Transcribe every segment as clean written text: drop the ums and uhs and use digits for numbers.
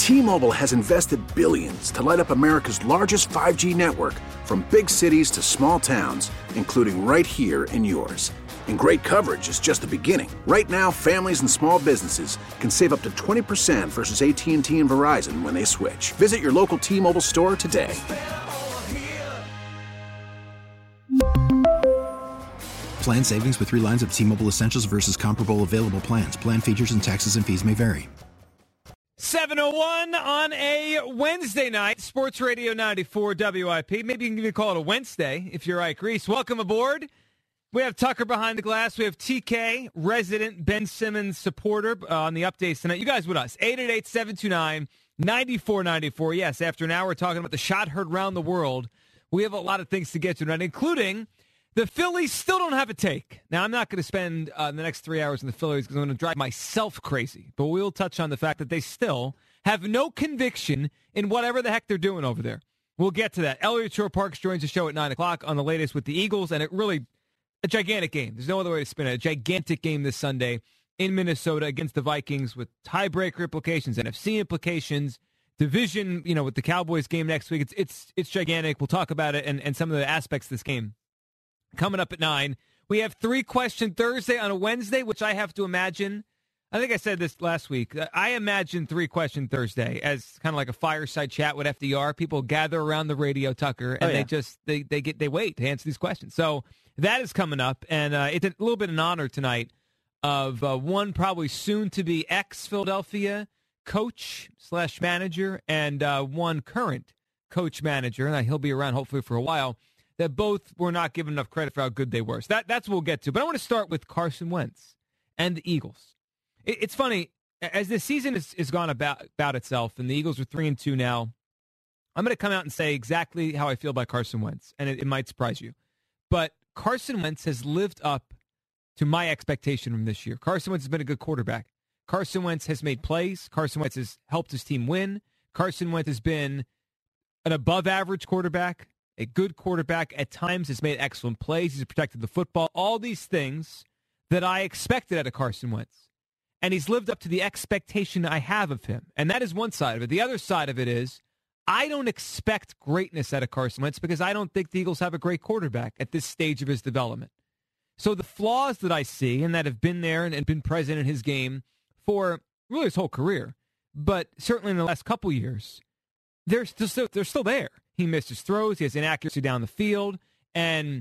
T-Mobile has invested billions to light up America's largest 5G network, from big cities to small towns, including right here in yours. And great coverage is just the beginning. Right now, families and small businesses can save up to 20% versus AT&T and Verizon when they switch. Visit your local T-Mobile store today. Plan savings with 3 lines of T-Mobile Essentials versus comparable available plans. Plan features and taxes and fees may vary. 7:01 on a Wednesday night, Sports Radio 94 WIP. Maybe you can even call it a Wednesday if you're Ike Reese. Welcome aboard. We have Tucker behind the glass. We have TK, resident Ben Simmons supporter, on the updates tonight. You guys with us, 888-729-9494. Yes, after an hour talking about the shot heard around the world, we have a lot of things to get to tonight, including the Phillies still don't have a take. Now, I'm not going to spend the next 3 hours in the Phillies because I'm going to drive myself crazy, but we'll touch on the fact that they still have no conviction in whatever the heck they're doing over there. We'll get to that. Elliott Shore-Parks joins the show at 9 o'clock on the latest with the Eagles, and it really... a gigantic game. There's no other way to spin it. A gigantic game this Sunday in Minnesota against the Vikings with tiebreaker implications, NFC implications, division, with the Cowboys game next week. It's gigantic. We'll talk about it and some of the aspects of this game. Coming up at 9, we have 3-question Thursday on a Wednesday, which I have to imagine. I think I said this last week. I imagine 3-question Thursday as kind of like a fireside chat with FDR. People gather around the radio, Tucker, and they wait to answer these questions. So that is coming up, and it's a little bit of an honor tonight of one probably soon-to-be ex-Philadelphia coach/manager and one current coach-manager, and he'll be around hopefully for a while, that both were not given enough credit for how good they were. So that's what we'll get to. But I want to start with Carson Wentz and the Eagles. It's funny, as this season has gone about itself, and the Eagles are 3-2 now, I'm going to come out and say exactly how I feel about Carson Wentz, and it might surprise you. But Carson Wentz has lived up to my expectation from this year. Carson Wentz has been a good quarterback. Carson Wentz has made plays. Carson Wentz has helped his team win. Carson Wentz has been an above-average quarterback, a good quarterback. At times has made excellent plays. He's protected the football. All these things that I expected out of Carson Wentz. And he's lived up to the expectation I have of him. And that is one side of it. The other side of it is I don't expect greatness out of Carson Wentz because I don't think the Eagles have a great quarterback at this stage of his development. So the flaws that I see and that have been there and been present in his game for really his whole career, but certainly in the last couple years, they're still there. He misses throws. He has inaccuracy down the field. And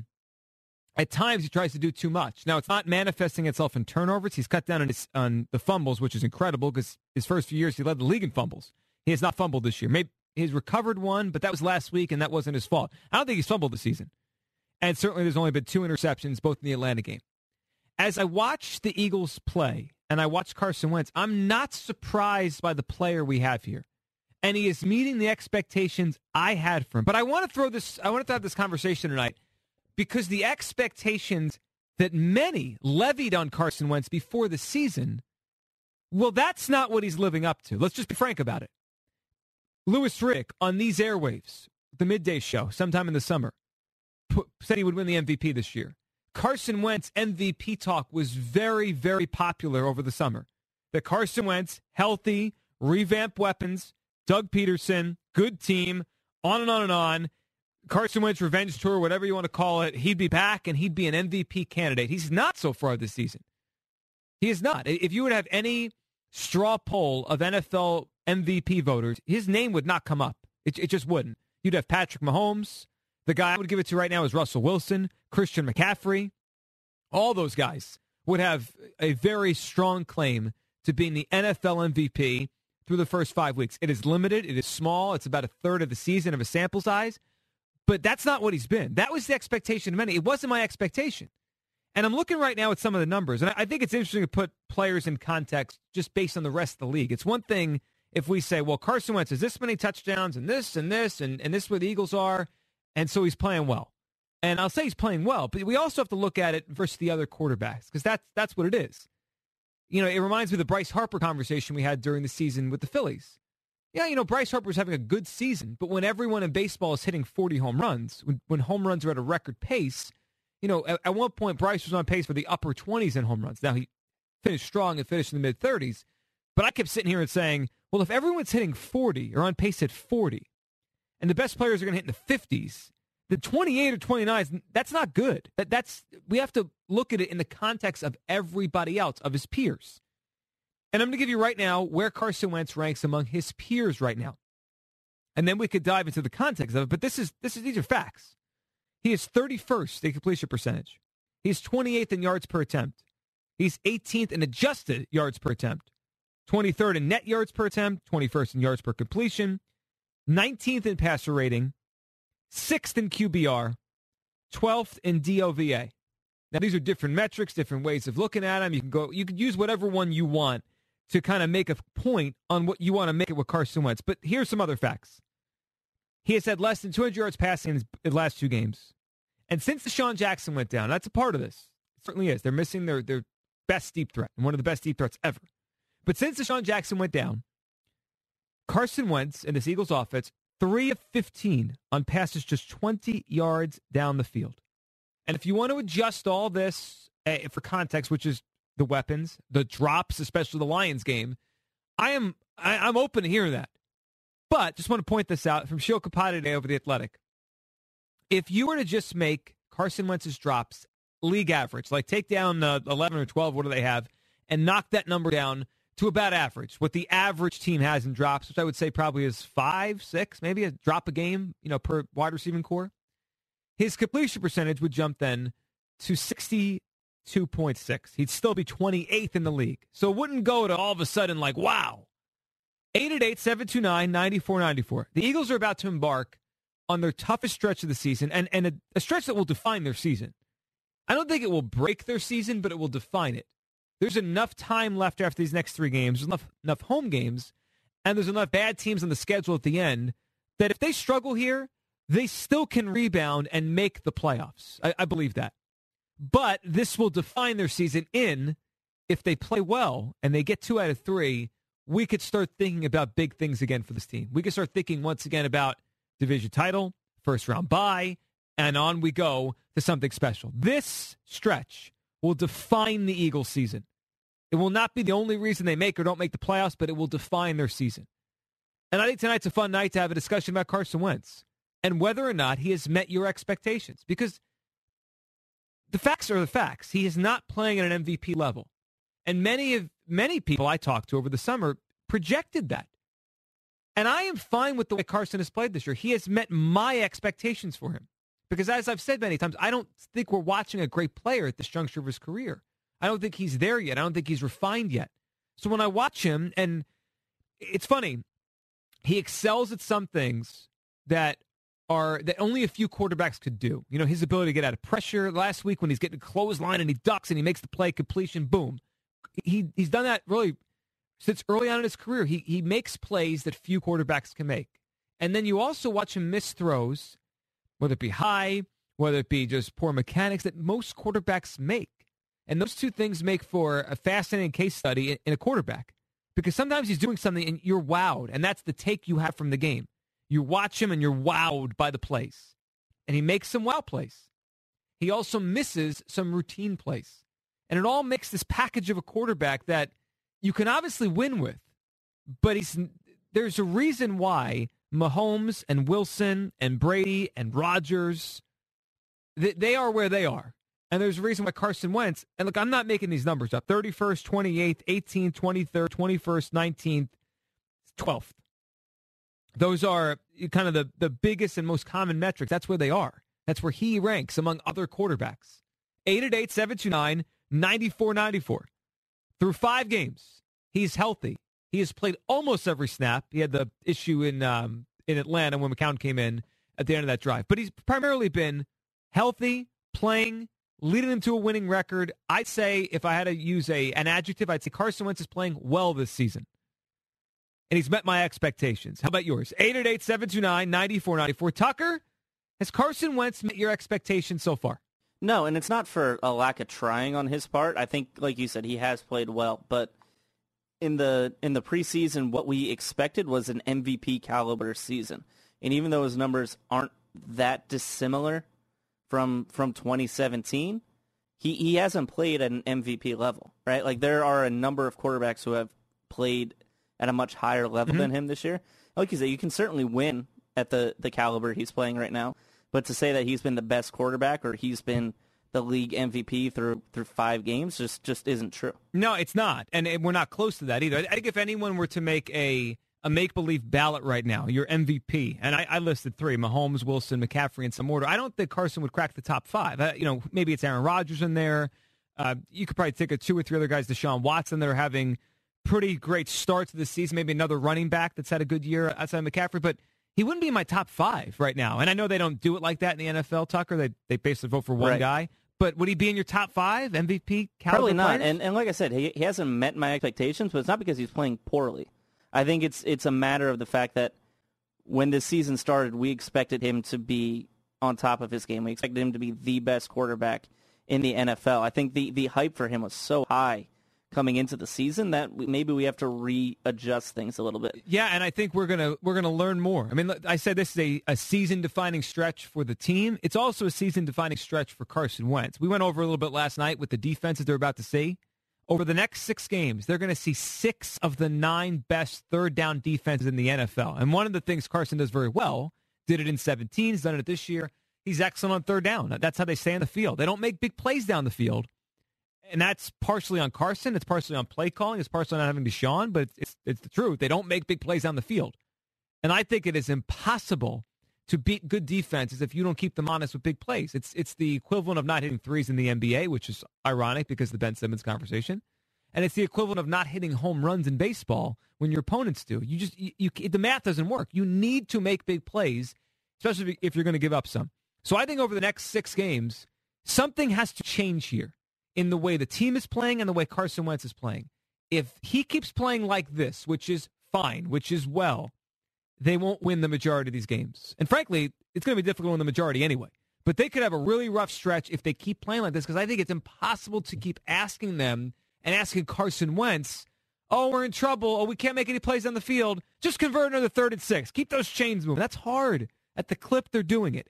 at times he tries to do too much. Now, it's not manifesting itself in turnovers. He's cut down on the fumbles, which is incredible because his first few years he led the league in fumbles. He has not fumbled this year. Maybe he's recovered one, but that was last week, and that wasn't his fault. I don't think he's fumbled this season. And certainly there's only been 2 interceptions, both in the Atlanta game. As I watch the Eagles play, and I watch Carson Wentz, I'm not surprised by the player we have here. And he is meeting the expectations I had for him. But I want to have this conversation tonight because the expectations that many levied on Carson Wentz before the season, well, that's not what he's living up to. Let's just be frank about it. Louis Riddick on these airwaves, the midday show, sometime in the summer, said he would win the MVP this year. Carson Wentz MVP talk was very, very popular over the summer. That Carson Wentz, healthy, revamped weapons, Doug Peterson, good team, on and on and on. Carson Wentz revenge tour, whatever you want to call it, he'd be back and he'd be an MVP candidate. He's not so far this season. He is not. If you would have any straw poll of NFL MVP voters, his name would not come up. It just wouldn't. You'd have Patrick Mahomes. The guy I would give it to right now is Russell Wilson, Christian McCaffrey. All those guys would have a very strong claim to being the NFL MVP through the first 5 weeks. It is limited. It is small. It's about a third of the season of a sample size. But that's not what he's been. That was the expectation of many. It wasn't my expectation. And I'm looking right now at some of the numbers. And I think it's interesting to put players in context just based on the rest of the league. It's one thing if we say, well, Carson Wentz has this many touchdowns and this and this, and this is where the Eagles are, and so he's playing well. And I'll say he's playing well, but we also have to look at it versus the other quarterbacks because that's what it is. It reminds me of the Bryce Harper conversation we had during the season with the Phillies. Yeah, Bryce Harper was having a good season, but when everyone in baseball is hitting 40 home runs, when home runs are at a record pace, at one point Bryce was on pace for the upper 20s in home runs. Now he finished strong and finished in the mid-30s, but I kept sitting here and saying, Well, if everyone's hitting 40 or on pace at 40, and the best players are going to hit in the 50s, the 28 or 29, that's not good. We have to look at it in the context of everybody else, of his peers. And I'm going to give you right now where Carson Wentz ranks among his peers right now. And then we could dive into the context of it, but these are facts. He is 31st in completion percentage. He's 28th in yards per attempt. He's 18th in adjusted yards per attempt. 23rd in net yards per attempt. 21st in yards per completion. 19th in passer rating. 6th in QBR. 12th in DOVA. Now, these are different metrics, different ways of looking at them. You can use whatever one you want to kind of make a point on what you want to make it with Carson Wentz. But here's some other facts. He has had less than 200 yards passing in his last 2 games. And since Deshaun Jackson went down, that's a part of this. It certainly is. They're missing their best deep threat, and one of the best deep threats ever. But since Deshaun Jackson went down, Carson Wentz and this Eagles offense, 3 of 15 on passes just 20 yards down the field. And if you want to adjust all this for context, which is the weapons, the drops, especially the Lions game, I'm open to hearing that. But just want to point this out from Sheil Kapata today over The Athletic. If you were to just make Carson Wentz's drops league average, like take down 11 or 12, what do they have, and knock that number down to about average, what the average team has in drops, which I would say probably is 5, 6, maybe a drop a game, per wide receiving core, his completion percentage would jump then to 62.6. He'd still be 28th in the league. So it wouldn't go to all of a sudden like, wow. 888-729-9494. The Eagles are about to embark on their toughest stretch of the season, and a stretch that will define their season. I don't think it will break their season, but it will define it. There's enough time left after these next 3 games, enough home games, and there's enough bad teams on the schedule at the end that if they struggle here, they still can rebound and make the playoffs. I believe that. But this will define their season if they play well and they get 2 out of 3, we could start thinking about big things again for this team. We could start thinking once again about division title, first round bye, and on we go to something special. This stretch will define the Eagles' season. It will not be the only reason they make or don't make the playoffs, but it will define their season. And I think tonight's a fun night to have a discussion about Carson Wentz and whether or not he has met your expectations. Because the facts are the facts. He is not playing at an MVP level. And many people I talked to over the summer projected that. And I am fine with the way Carson has played this year. He has met my expectations for him. Because as I've said many times, I don't think we're watching a great player at this juncture of his career. I don't think he's there yet. I don't think he's refined yet. So when I watch him, and it's funny, he excels at some things that only a few quarterbacks could do. His ability to get out of pressure. Last week when he's getting a clothesline and he ducks and he makes the play, completion, boom. He's done that really since early on in his career. He makes plays that few quarterbacks can make. And then you also watch him miss throws, whether it be high, whether it be just poor mechanics, that most quarterbacks make. And those two things make for a fascinating case study in a quarterback. Because sometimes he's doing something and you're wowed, and that's the take you have from the game. You watch him and you're wowed by the plays. And he makes some wow plays. He also misses some routine plays. And it all makes this package of a quarterback that you can obviously win with. But there's a reason why Mahomes and Wilson and Brady and Rodgers, they are where they are. And there's a reason why Carson Wentz, and look, I'm not making these numbers up, 31st, 28th, 18th, 23rd, 21st, 19th, 12th. Those are kind of the biggest and most common metrics. That's where they are. That's where he ranks among other quarterbacks. 888-729-9494. Through 5 games, he's healthy. He has played almost every snap. He had the issue in Atlanta when McCown came in at the end of that drive. But he's primarily been healthy, playing, leading them to a winning record. I'd say, if I had to use an adjective, I'd say Carson Wentz is playing well this season. And he's met my expectations. How about yours? 888-729-9494. Tucker, has Carson Wentz met your expectations so far? No, and it's not for a lack of trying on his part. I think, like you said, he has played well. But in the preseason, what we expected was an MVP caliber season. And even though his numbers aren't that dissimilar from 2017, he hasn't played at an MVP level, right? Like, there are a number of quarterbacks who have played at a much higher level than him this year. Like you said, you can certainly win at the caliber he's playing right now, but to say that he's been the best quarterback or he's been the league MVP through 5 games just isn't true. No, it's not, and we're not close to that either. I think if anyone were to make a make-believe ballot right now, your MVP, and I listed 3, Mahomes, Wilson, McCaffrey in some order, I don't think Carson would crack the top 5. Maybe it's Aaron Rodgers in there. You could probably take 2 or 3 other guys, Deshaun Watson, that are having pretty great starts to the season, maybe another running back that's had a good year outside of McCaffrey, but he wouldn't be in my top 5 right now. And I know they don't do it like that in the NFL, Tucker. They basically vote for one guy. But would he be in your top 5 MVP caliber? Probably not. Players? And like I said, he hasn't met my expectations, but it's not because he's playing poorly. I think it's a matter of the fact that when this season started, we expected him to be on top of his game. We expected him to be the best quarterback in the NFL. I think the hype for him was so high coming into the season that maybe we have to readjust things a little bit. Yeah, and I think we're gonna learn more. I mean, I said this is a season-defining stretch for the team. It's also a season-defining stretch for Carson Wentz. We went over a little bit last night with the defenses they're about to see. Over the next 6 games, they're going to see 6 of the 9 best third-down defenses in the NFL. And one of the things Carson does very well, did it in 2017, he's done it this year, he's excellent on third down. That's how they stay on the field. They don't make big plays down the field. And that's partially on Carson. It's partially on play calling. It's partially on not having Deshaun. But it's the truth. They don't make big plays down the field. And I think it is impossible to beat good defenses if you don't keep them honest with big plays. It's the equivalent of not hitting threes in the NBA, which is ironic because of the Ben Simmons conversation. And it's the equivalent of not hitting home runs in baseball when your opponents do. The math doesn't work. You need to make big plays, especially if you're going to give up some. So I think over the next 6 games, something has to change here in the way the team is playing and the way Carson Wentz is playing. If he keeps playing like this, which is fine, which is well, they won't win the majority of these games. And frankly, it's going to be difficult in the majority anyway. But they could have a really rough stretch if they keep playing like this, because I think it's impossible to keep asking them and asking Carson Wentz, oh, we're in trouble, oh, we can't make any plays on the field, just convert another 3rd and 6. Keep those chains moving. That's hard at the clip they're doing it.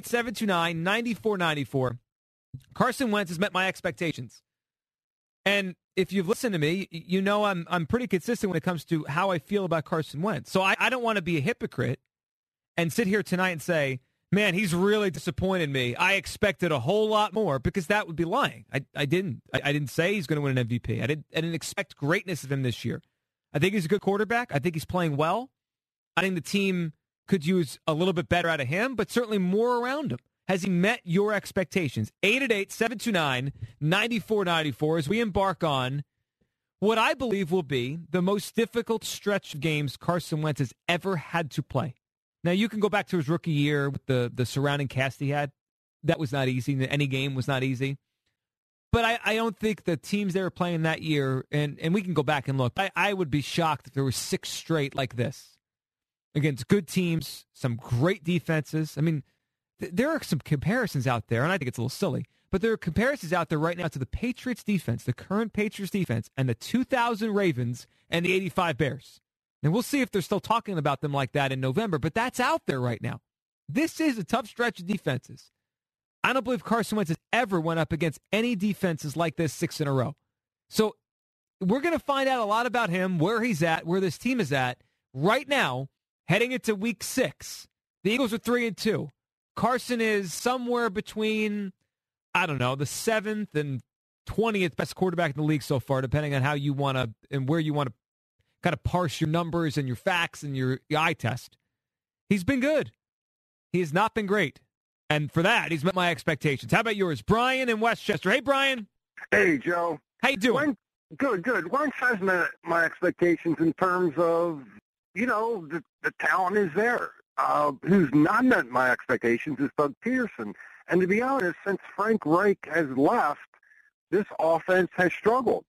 888-729-9494. Carson Wentz has met my expectations. And if you've listened to me, you know I'm pretty consistent when it comes to how I feel about Carson Wentz. So I don't want to be a hypocrite and sit here tonight and say, man, he's really disappointed me. I expected a whole lot more, because that would be lying. I didn't. I didn't say he's going to win an MVP. I didn't expect greatness of him this year. I think he's a good quarterback. I think he's playing well. I think the team could use a little bit better out of him, but certainly more around him. Has he met your expectations? 888-729-9494 as we embark on what I believe will be the most difficult stretch of games Carson Wentz has ever had to play. Now, you can go back to his rookie year with the surrounding cast he had. That was not easy. Any game was not easy. But I don't think the teams they were playing that year, and we can go back and look, I would be shocked if there were 6 straight like this against good teams, some great defenses. I mean, there are some comparisons out there, and I think it's a little silly, but there are comparisons out there right now to the Patriots defense, the current Patriots defense, and the 2000 Ravens and the 85 Bears. And we'll see if they're still talking about them like that in November, but that's out there right now. This is a tough stretch of defenses. I don't believe Carson Wentz has ever went up against any defenses like this 6 in a row. So we're going to find out a lot about him, where he's at, where this team is at. Right now, heading into week 6, the Eagles are 3-2. Carson is somewhere between, I don't know, the 7th and 20th best quarterback in the league so far, depending on how you want to and where you want to kind of parse your numbers and your facts and your eye test. He's been good. He has not been great. And for that, he's met my expectations. How about yours? Brian in Westchester. Hey, Brian. Hey, Joe. How you doing? Good. Wentz has met my expectations in terms of, the talent is there. Who's not met my expectations is Doug Peterson. And to be honest, since Frank Reich has left, this offense has struggled.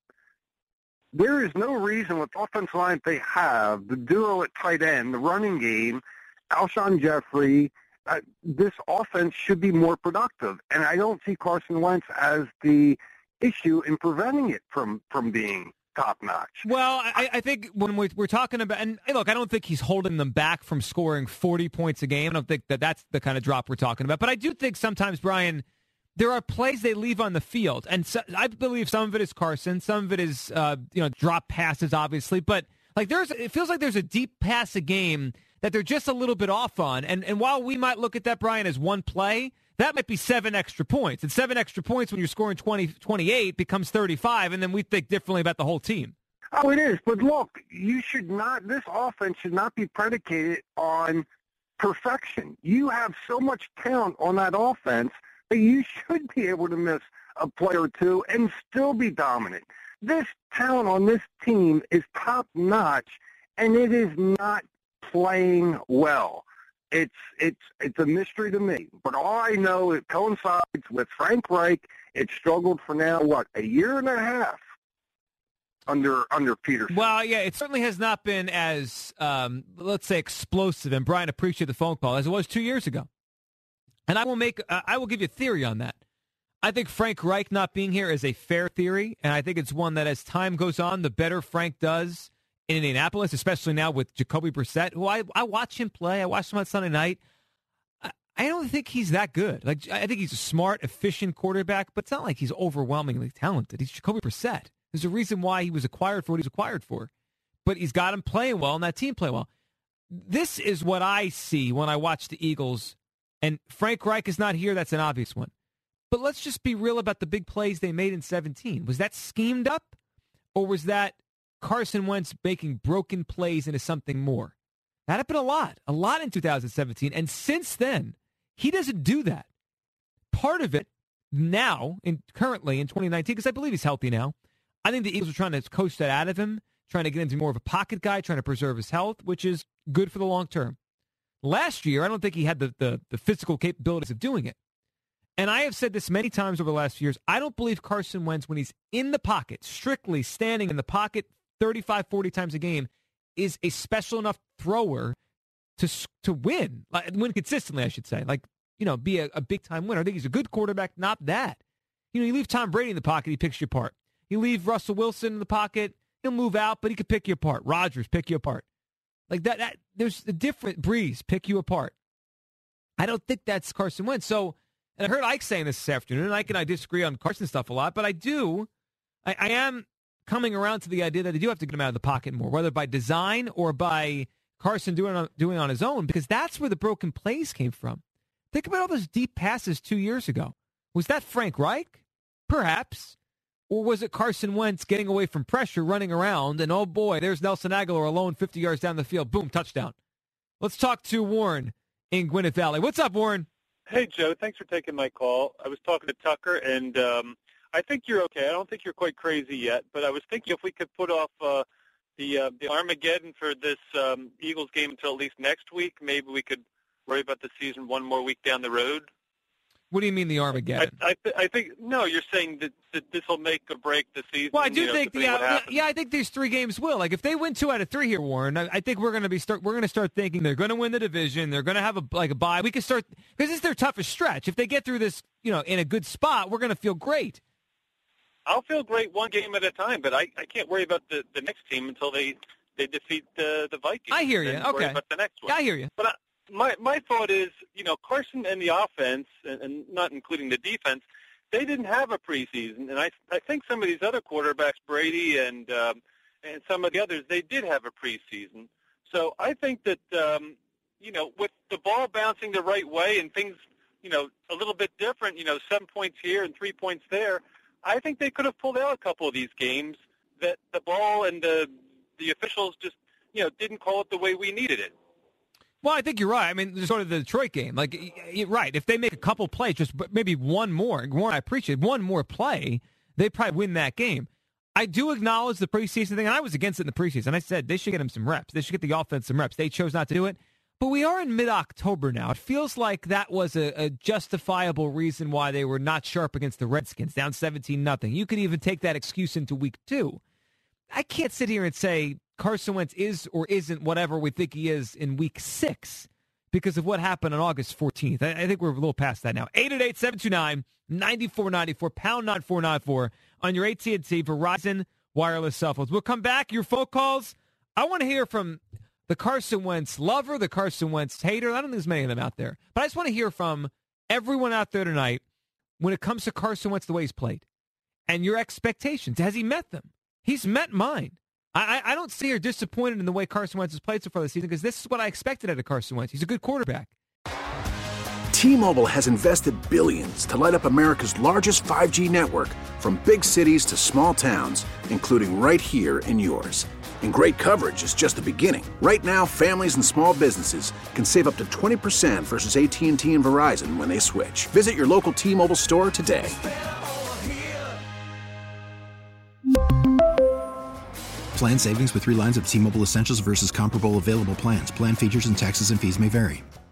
There is no reason with the offensive line they have, the duo at tight end, the running game, Alshon Jeffrey, this offense should be more productive. And I don't see Carson Wentz as the issue in preventing it from being top-notch. Well, I think when we're talking about, and look, I don't think he's holding them back from scoring 40 points a game. I don't think that's the kind of drop we're talking about. But I do think sometimes, Brian, there are plays they leave on the field. And so, I believe some of it is Carson. Some of it is, drop passes, obviously. But Like it feels like there's a deep pass a game that they're just a little bit off on. And while we might look at that, Brian, as one play, that might be 7 extra points. And 7 extra points when you're scoring 28 becomes 35, and then we think differently about the whole team. Oh, it is. But look, this offense should not be predicated on perfection. You have so much talent on that offense that you should be able to miss a play or two and still be dominant. This talent on this team is top-notch, and it is not playing well. It's a mystery to me. But all I know, it coincides with Frank Reich. It struggled for now, a year and a half under Peterson. Well, yeah, it certainly has not been as, let's say, explosive, and Brian, appreciate the phone call, as it was 2 years ago. And I will give you a theory on that. I think Frank Reich not being here is a fair theory, and I think it's one that as time goes on, the better Frank does in Indianapolis, especially now with Jacoby Brissett, who I watch him play. I watched him on Sunday night. I don't think he's that good. I think he's a smart, efficient quarterback, but it's not like he's overwhelmingly talented. He's Jacoby Brissett. There's a reason why he was acquired for what he was acquired for. But he's got him playing well, and that team play well. This is what I see when I watch the Eagles, and Frank Reich is not here. That's an obvious one. But let's just be real about the big plays they made in 2017. Was that schemed up, or was that Carson Wentz making broken plays into something more? That happened a lot in 2017. And since then, he doesn't do that. Part of it now, currently in 2019, because I believe he's healthy now, I think the Eagles are trying to coach that out of him, trying to get him to more of a pocket guy, trying to preserve his health, which is good for the long term. Last year, I don't think he had the physical capabilities of doing it. And I have said this many times over the last few years. I don't believe Carson Wentz, when he's in the pocket, strictly standing in the pocket 35, 40 times a game, is a special enough thrower to win consistently, I should say. Be a big-time winner. I think he's a good quarterback, not that. You leave Tom Brady in the pocket, he picks you apart. You leave Russell Wilson in the pocket, he'll move out, but he could pick you apart. Rodgers, pick you apart. Like that there's a different Breeze, pick you apart. I don't think that's Carson Wentz. So, and I heard Ike saying this afternoon, and Ike and I disagree on Carson stuff a lot, but I am coming around to the idea that they do have to get him out of the pocket more, whether by design or by Carson doing on his own, because that's where the broken plays came from. Think about all those deep passes 2 years ago. Was that Frank Reich? Perhaps. Or was it Carson Wentz getting away from pressure, running around, and oh boy, there's Nelson Aguilar alone 50 yards down the field. Boom, touchdown. Let's talk to Warren in Gwinnett Valley. What's up, Warren? Hey, Joe. Thanks for taking my call. I was talking to Tucker, and I think you're okay. I don't think you're quite crazy yet, but I was thinking if we could put off the Armageddon for this Eagles game until at least next week, maybe we could worry about the season one more week down the road. What do you mean the Armageddon? I think you're saying that this will make or break the season. Well, I do think I think these 3 games will. Like if they win 2 out of 3 here, Warren, I think we're going to start thinking they're going to win the division. They're going to have a bye. We can start because it's their toughest stretch. If they get through this, in a good spot, we're going to feel great. I'll feel great one game at a time, but I can't worry about the next team until they defeat the Vikings. I hear you. Okay. Worry about the next one. I hear you. But my thought is, Carson and the offense, and not including the defense, they didn't have a preseason, and I think some of these other quarterbacks, Brady and some of the others, they did have a preseason. So I think that with the ball bouncing the right way and things, a little bit different, 7 points here and 3 points there, I think they could have pulled out a couple of these games that the ball and the officials just, didn't call it the way we needed it. Well, I think you're right. I mean, sort of the Detroit game. Like, you're right. If they make a couple plays, just maybe one more, I appreciate one more play, they probably win that game. I do acknowledge the preseason thing, and I was against it in the preseason. I said they should get him some reps. They should get the offense some reps. They chose not to do it. But we are in mid-October now. It feels like that was a justifiable reason why they were not sharp against the Redskins, down 17-0. You could even take that excuse into week 2. I can't sit here and say Carson Wentz is or isn't whatever we think he is in week 6 because of what happened on August 14th. I think we're a little past that now. 888-729-9494, pound 9494 on your AT&T Verizon wireless cell phones. We'll come back. Your phone calls. I want to hear from the Carson Wentz lover, the Carson Wentz hater. I don't think there's many of them out there. But I just want to hear from everyone out there tonight when it comes to Carson Wentz, the way he's played, and your expectations. Has he met them? He's met mine. I don't see her disappointed in the way Carson Wentz has played so far this season because this is what I expected out of Carson Wentz. He's a good quarterback. T-Mobile has invested billions to light up America's largest 5G network, from big cities to small towns, including right here in yours. And great coverage is just the beginning. Right now, families and small businesses can save up to 20% versus AT&T and Verizon when they switch. Visit your local T-Mobile store today. Plan savings with 3 lines of T-Mobile Essentials versus comparable available plans. Plan features and taxes and fees may vary.